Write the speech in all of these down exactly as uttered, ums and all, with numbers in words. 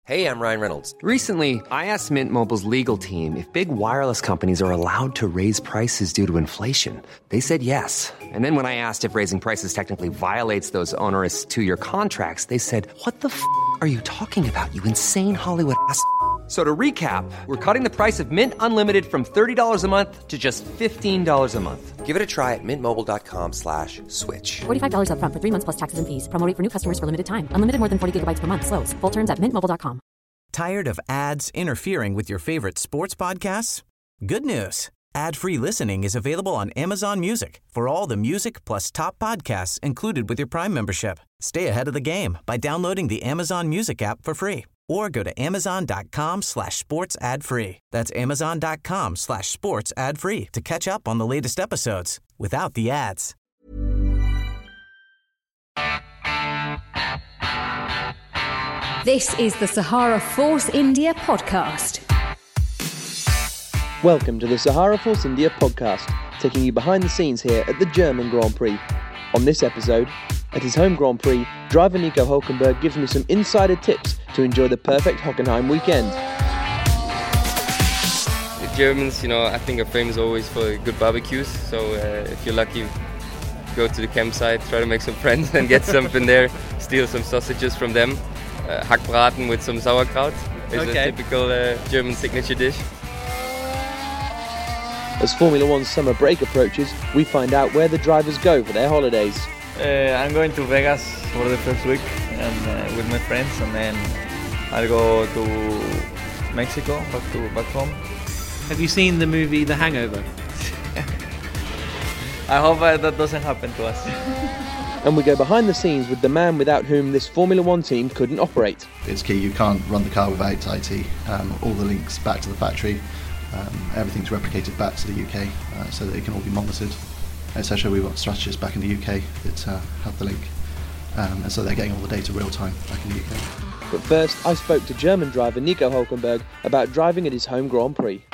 Hey, I'm Ryan Reynolds. Recently, I asked Mint Mobile's legal team if big wireless companies are allowed to raise prices due to inflation. They said yes. And then when I asked if raising prices technically violates those onerous two-year contracts, they said, what the f*** are you talking about, you insane Hollywood ass f- So to recap, we're cutting the price of Mint Unlimited from thirty dollars a month to just fifteen dollars a month. Give it a try at mintmobile.com slash switch. forty-five dollars up front for three months plus taxes and fees. Promo rate for new customers for limited time. Unlimited more than forty gigabytes per month. Slows full terms at mint mobile dot com. Tired of ads interfering with your favorite sports podcasts? Good news. Ad-free listening is available on Amazon Music for all the music plus top podcasts included with your Prime membership. Stay ahead of the game by downloading the Amazon Music app for free or go to amazon.com slash sports ad free. That's amazon.com slash sports ad free to catch up on the latest episodes without the ads. This is the Sahara Force India podcast. Welcome to the Sahara Force India podcast, taking you behind the scenes here at the German Grand Prix. On this episode, at his home Grand Prix, driver Nico Hülkenberg gives me some insider tips to enjoy the perfect Hockenheim weekend. The Germans, you know, I think are famous always for good barbecues, so uh, if you're lucky, go to the campsite, try to make some friends and get something there, steal some sausages from them. Uh, Hackbraten with some sauerkraut is okay. A typical uh, German signature dish. As Formula One's summer break approaches, we find out where the drivers go for their holidays. Uh, I'm going to Vegas for the first week and uh, with my friends, and then I'll go to Mexico, back to back home. Have you seen the movie The Hangover? I hope uh, that doesn't happen to us. And we go behind the scenes with the man without whom this Formula One team couldn't operate. It's key, you can't run the car without I T. Um, all the links back to the factory, um, everything's replicated back to the U K uh, so that it can all be monitored. et cetera. We've got strategists back in the U K that uh, have the link, um, and so they're getting all the data real time back in the U K. But first, I spoke to German driver Nico Hülkenberg about driving at his home Grand Prix.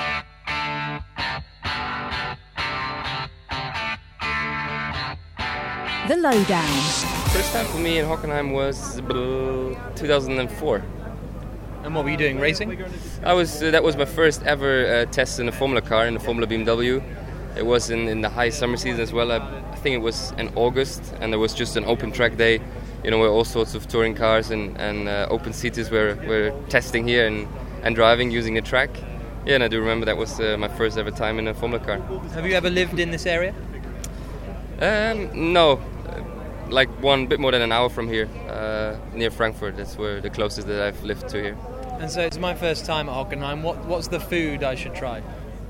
The Lowdown. First time for me in Hockenheim was two thousand four. And what were you doing, racing? I was. Uh, that was my first ever uh, test in a Formula car, in the Formula B M W. It was in, in the high summer season as well. I, I think it was in August, and there was just an open track day, you know, where all sorts of touring cars and, and uh, open seaters were, were testing here and, and driving using the track. Yeah, and I do remember that was uh, my first ever time in a Formula car. Have you ever lived in this area? Um, no, uh, like one bit more than an hour from here, uh, near Frankfurt. That's where the closest that I've lived to here. And so it's my first time at Hockenheim. What, what's the food I should try?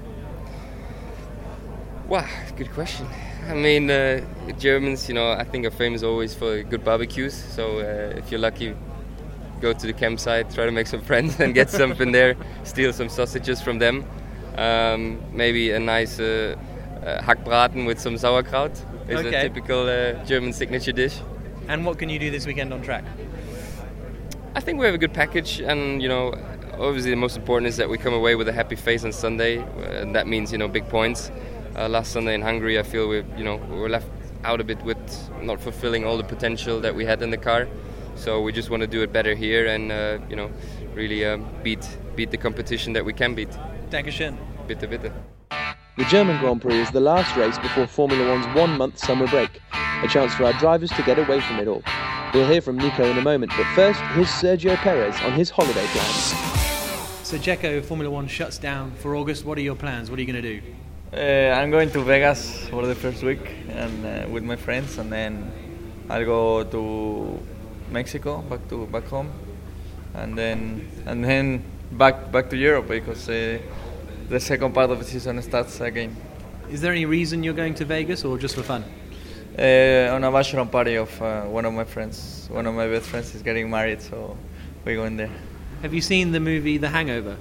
Wow, good question. I mean, uh, Germans, you know, I think are famous always for good barbecues. So uh, if you're lucky, go to the campsite, try to make some friends and get something there, steal some sausages from them. Um, maybe a nice uh, uh, Hackbraten with some sauerkraut is okay. A typical uh, German signature dish. And what can you do this weekend on track? I think we have a good package, and you know, obviously the most important is that we come away with a happy face on Sunday, and that means, you know, big points. Uh, last Sunday in Hungary, I feel we, you know, we were left out a bit with not fulfilling all the potential that we had in the car. So we just want to do it better here, and uh, you know, really um, beat beat the competition that we can beat. Dankeschön. Bitte, bitte. The German Grand Prix is the last race before Formula One's one-month summer break, a chance for our drivers to get away from it all. We'll hear from Nico in a moment, but first, here's Sergio Perez on his holiday plans. So, Checo, Formula One shuts down for August. What are your plans? What are you going to do? Uh, I'm going to Vegas for the first week and uh, with my friends, and then I'll go to Mexico, back to back home, and then and then back back to Europe because uh, the second part of the season starts again. Is there any reason you're going to Vegas, or just for fun? Uh, on a bachelor party of uh, one of my friends. One of my best friends is getting married, so we're going there. Have you seen the movie The Hangover?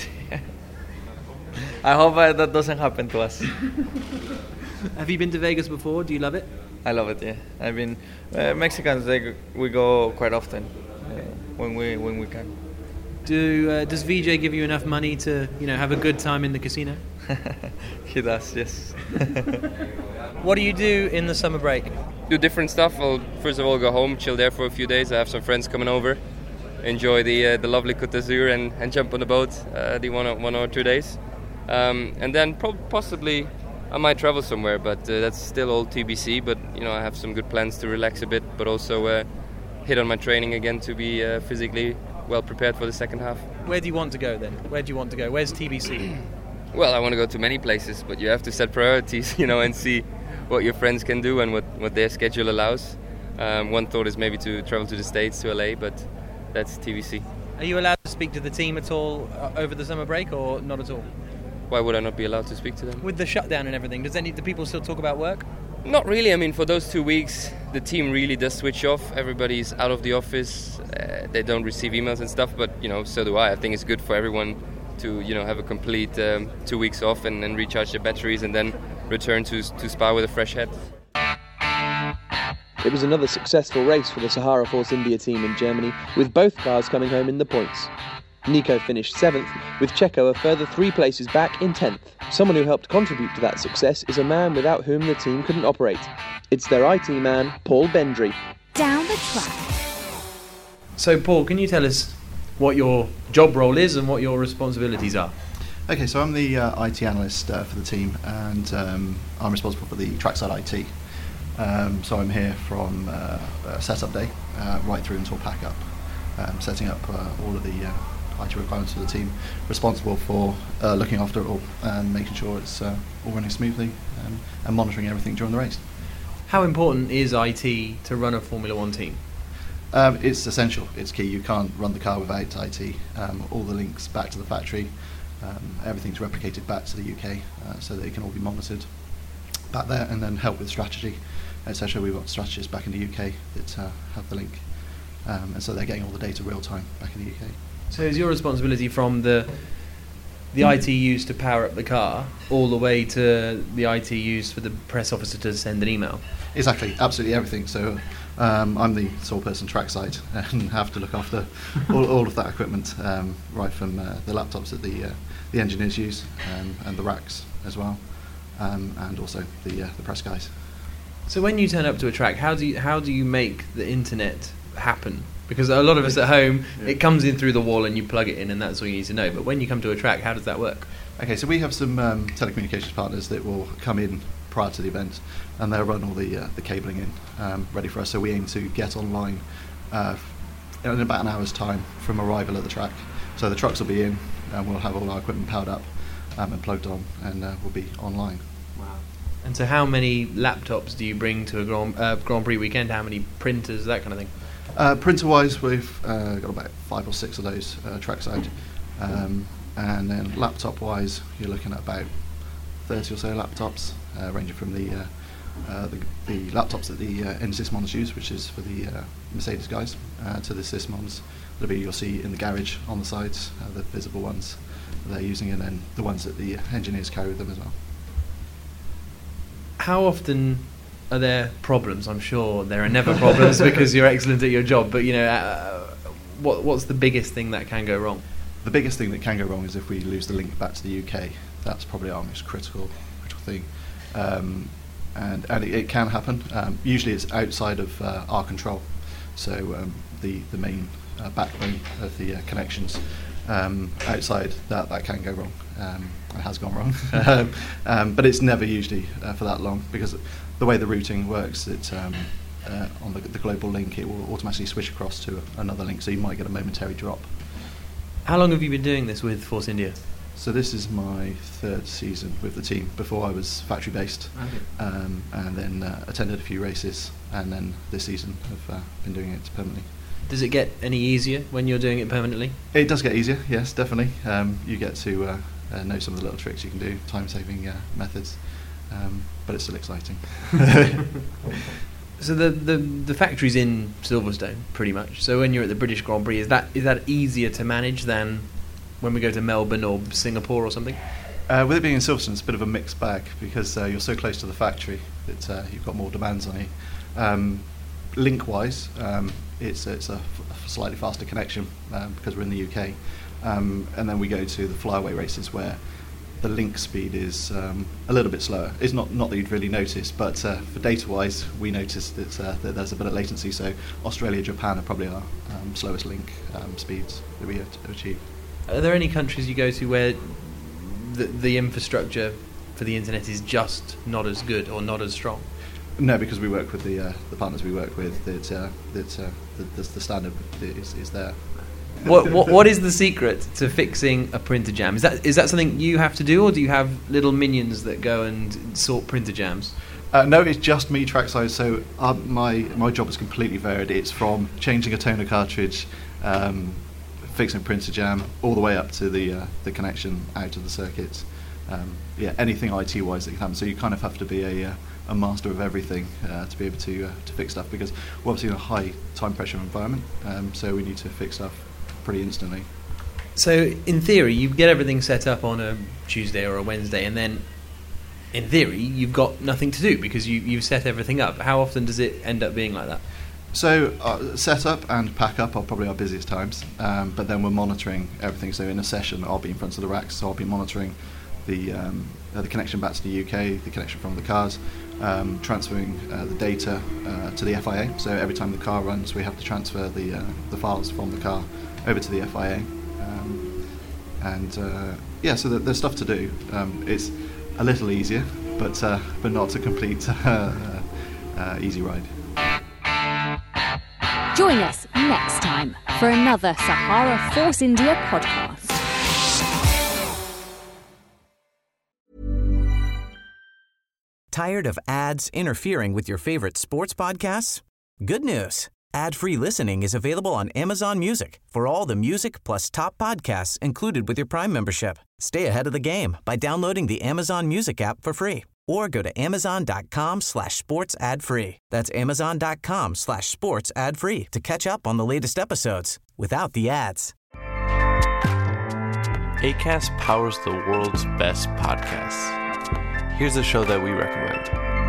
I hope uh, that doesn't happen to us. Have you been to Vegas before? Do you love it? I love it, yeah. I've been uh, Mexicans. They we go quite often uh, when we when we can. Do uh, does V J give you enough money to, you know, have a good time in the casino? He does, yes. What do you do in the summer break? Do different stuff. I'll first of all go home, chill there for a few days. I have some friends coming over, enjoy the uh, the lovely Côte d'Azur and, and jump on the boat uh, the one or, one or two days. Um, and then pro- possibly I might travel somewhere, but uh, that's still all T B C. But you know, I have some good plans to relax a bit, but also uh, hit on my training again to be uh, physically well prepared for the second half. Where do you want to go then? Where do you want to go? Where's T B C? Well, I want to go to many places, but you have to set priorities, you know, and see what your friends can do and what, what their schedule allows. Um, one thought is maybe to travel to the States, to L A, but that's T B C. Are you allowed to speak to the team at all uh, over the summer break, or not at all? Why would I not be allowed to speak to them? With the shutdown and everything, does any do people still talk about work? Not really. I mean, for those two weeks, the team really does switch off. Everybody's out of the office. Uh, they don't receive emails and stuff, but, you know, so do I. I think it's good for everyone to, you know, have a complete um, two weeks off and, and recharge their batteries and then return to, to Spa with a fresh head. It was another successful race for the Sahara Force India team in Germany, with both cars coming home in the points. Nico finished seventh, with Checo a further three places back in tenth. Someone who helped contribute to that success is a man without whom the team couldn't operate. It's their I T man, Paul Bendry. Down the track. So, Paul, can you tell us what your job role is and what your responsibilities are? Okay, so I'm the uh, I T analyst uh, for the team, and um, I'm responsible for the trackside I T. Um, so I'm here from uh, uh, setup day uh, right through until pack up, um, setting up uh, all of the uh, I T requirements for the team, responsible for uh, looking after it all and making sure it's uh, all running smoothly um, and monitoring everything during the race. How important is I T to run a Formula One team? Um, it's essential, it's key. You can't run the car without I T. Um, all the links back to the factory, um, everything's replicated back to the U K uh, so that it can all be monitored back there and then help with strategy, et cetera. We've got strategists back in the U K that uh, have the link, um, and so they're getting all the data real time back in the U K. So is your responsibility from the the I T used to power up the car all the way to the I T used for the press officer to send an email? Exactly, absolutely everything. So um, I'm the sole person trackside and have to look after all, all of that equipment, um, right from uh, the laptops that the uh, the engineers use um, and the racks as well, um, and also the uh, the press guys. So when you turn up to a track, how do you how do you make the internet happen? Because a lot of us at home, yeah. It comes in through the wall and you plug it in and that's all you need to know. But when you come to a track, how does that work? Okay, so we have some um, telecommunications partners that will come in prior to the event and they'll run all the uh, the cabling in um, ready for us. So we aim to get online uh, in about an hour's time from arrival at the track. So the trucks will be in and we'll have all our equipment powered up um, and plugged on, and uh, we'll be online. Wow. And so how many laptops do you bring to a Grand, uh, Grand Prix weekend? How many printers, that kind of thing? Uh, printer-wise, we've uh, got about five or six of those uh, trackside, um, and then laptop-wise, you're looking at about thirty or so laptops, uh, ranging from the, uh, uh, the the laptops that the uh, N-Sysmons use, which is for the uh, Mercedes guys, uh, to the Sysmons that you'll see in the garage on the sides, uh, the visible ones they're using, and then the ones that the engineers carry with them as well. How often are there problems? I'm sure there are never problems because you're excellent at your job, but you know, uh, what what's the biggest thing that can go wrong? The biggest thing that can go wrong is if we lose the link back to the U K. That's probably our most critical critical thing, um, and and it, it can happen. Um, usually it's outside of uh, our control, so um, the the main uh, backbone of the uh, connections. Um, outside that, that can go wrong. Um, it has gone wrong, um, um, but it's never usually uh, for that long, because the way the routing works, it um, uh, on the, the global link, it will automatically switch across to another link, so you might get a momentary drop. How long have you been doing this with Force India? So this is my third season with the team. Before I was factory based, okay. um, and then uh, attended a few races, and then this season I've uh, been doing it permanently. Does it get any easier when you're doing it permanently? It does get easier, yes, definitely. Um, you get to uh, uh, know some of the little tricks you can do, time-saving uh, methods, um, but it's still exciting. So the, the the factory's in Silverstone, pretty much. So when you're at the British Grand Prix, is that is that easier to manage than when we go to Melbourne or Singapore or something? Uh, with it being in Silverstone, it's a bit of a mixed bag, because uh, you're so close to the factory that uh, you've got more demands on you. Um, link-wise, um, it's it's a, f- a slightly faster connection um, because we're in the U K, um, and then we go to the flyaway races where the link speed is um, a little bit slower. It's not not that you'd really notice, but uh, for data-wise, we noticed that, uh, that there's a bit of latency. So Australia, Japan are probably our um, slowest link um, speeds that we have to achieve. Are there any countries you go to where the, the infrastructure for the internet is just not as good or not as strong? No, because we work with the uh, the partners we work with. That uh, that uh, the, the, the standard is, is there. What, what what is the secret to fixing a printer jam? Is that is that something you have to do, or do you have little minions that go and sort printer jams? Uh, no, it's just me trackside. So uh, my my job is completely varied. It's from changing a toner cartridge, um, fixing a printer jam, all the way up to the uh, the connection out of the circuits. Um, yeah, anything I T wise that can happen. So you kind of have to be a uh, a master of everything uh, to be able to uh, to fix stuff, because we're obviously in a high time pressure environment. Um, so we need to fix stuff pretty instantly. So in theory, you get everything set up on a Tuesday or a Wednesday, and then in theory you've got nothing to do because you, you've set everything up. How often does it end up being like that? So uh, set up and pack up are probably our busiest times, um, but then we're monitoring everything. So in a session I'll be in front of the racks, so I'll be monitoring the um, uh, the connection back to the U K, the connection from the cars, um, transferring uh, the data uh, to the F I A. So every time the car runs, we have to transfer the uh, the files from the car over to the F I A. Um, and uh, yeah, so there's stuff to do. Um, it's a little easier, but uh, but not a complete uh, uh, easy ride. Join us next time for another Sahara Force India podcast. Tired of ads interfering with your favorite sports podcasts? Good news. Ad-free listening is available on Amazon Music for all the music plus top podcasts included with your Prime membership. Stay ahead of the game by downloading the Amazon Music app for free or go to amazon.com slash sports ad free. That's amazon.com slash sports ad free to catch up on the latest episodes without the ads. Acast powers the world's best podcasts. Here's a show that we recommend.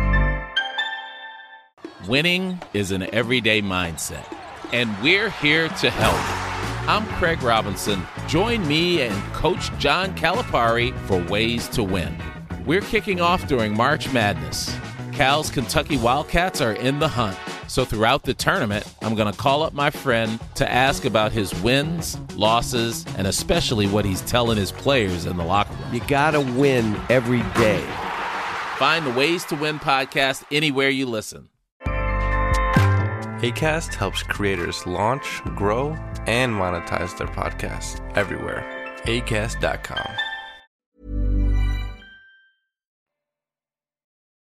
Winning is an everyday mindset, and we're here to help. I'm Craig Robinson. Join me and Coach John Calipari for Ways to Win. We're kicking off during March Madness. Cal's Kentucky Wildcats are in the hunt, so throughout the tournament, I'm going to call up my friend to ask about his wins, losses, and especially what he's telling his players in the locker room. You gotta win every day. Find the Ways to Win podcast anywhere you listen. Acast helps creators launch, grow, and monetize their podcasts everywhere. acast dot com.